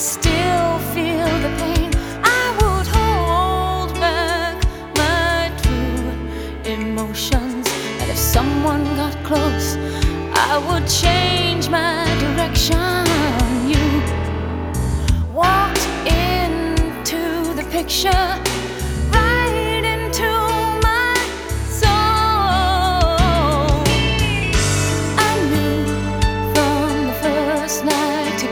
still feel the pain. I would hold back my true emotions, and if someone got close, I would change my direction. You walked into the picture